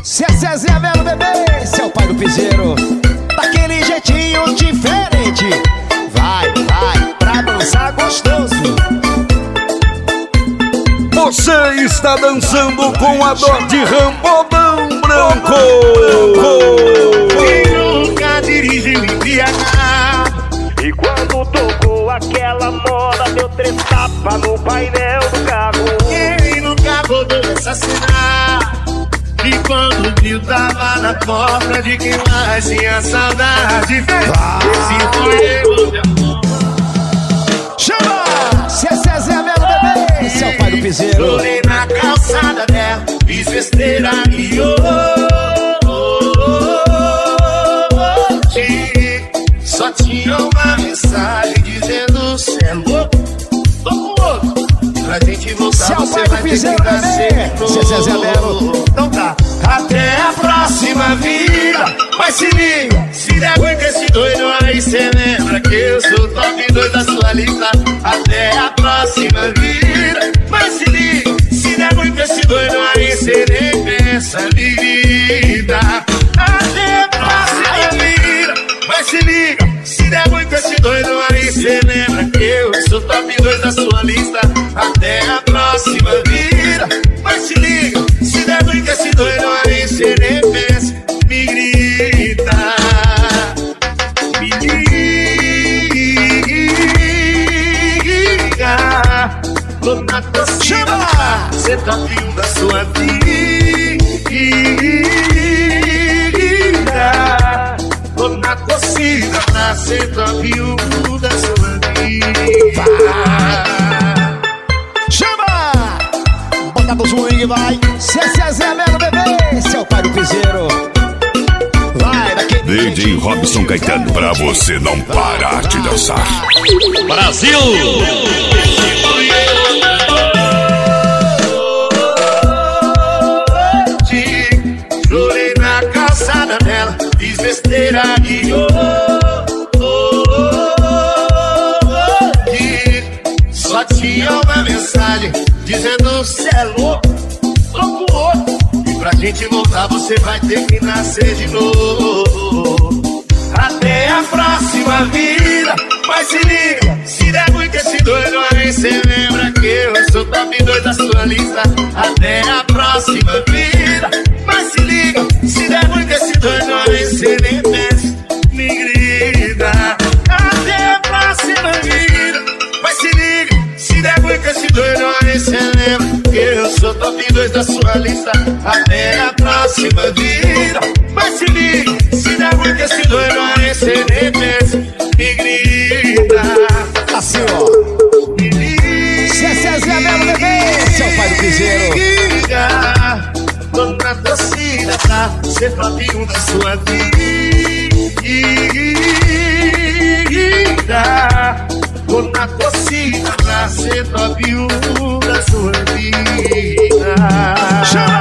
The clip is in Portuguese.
Se é Zezé Melo, bebê, esse é o pai do piseiro. Daquele jeitinho diferente. Vai, vai, pra dançar gostoso. Você está dançando com a Dodge Rambodão Branco. Quem nunca dirigiu embriagado? E quando tocou aquela moda, deu 3 tapas no painel do carro. Quem nunca rodou assassinar? E quando viu tava na porta de quem mais tinha saudade. Esse foi eu de amor. Chama! Se é Zezé Melo, bebê, esse é o pai do piseiro. Chorei na calçada dela, fiz besteira e hoje só tinha uma mensagem dizendo: cê é louco, tô com outro. Pra gente voltar, você vai ter que nascer. Se é Zezé Melo, então tá. Até a próxima vida. Mas se liga, se der ruim com esse doido aí, cê lembra que eu sou top 2 da sua lista. Até a próxima vida. Mas se liga, se der ruim com esse doido aí, cê nem pensa, me grita. Até a próxima vida. Mas se liga, se der ruim com esse doido aí, cê lembra que eu sou top 2 da sua lista. Até a próxima vida. Mas se liga, se der ruim com esse doido aí, cê nem pensa, me grita. Me liga. Tô na torcida, cê top 1 da sua vida. Tô na torcida pra ser top 1 da sua vida. chama! Bota do swing, vai. Se é Zezé Melo, bebê, esse é o pai do piseiro. Vai, daquele DJ Robson Caetano, pra você não parar de dançar. Brasil! Chorei na calçada dela, fiz besteira e só tinha uma mensagem dizendo: cê é louco, tô com outro. E pra gente voltar você vai ter que nascer de novo. Até a próxima vida. Mas se liga, se der ruim com esse doido aí, cê lembra que eu sou top 2 da sua lista. Até a próxima vida. Mas se liga, se der ruim com esse doido aí, cê nem pensa, me grita. Até a próxima vida. Mas se liga, se der ruim com esse doido aí, cê lembra que eu sou top 2 da sua lista. Até a próxima vida. Mas se liga, se der ruim com esse doido aí, cê nem pensa, me grita. assim, ó. Se é Zezé Melo, bebê, esse é o pai do piseiro. Tô na torcida pra ser top 1 da sua vida. Tô na torcida pra ser top 1 da sua vida.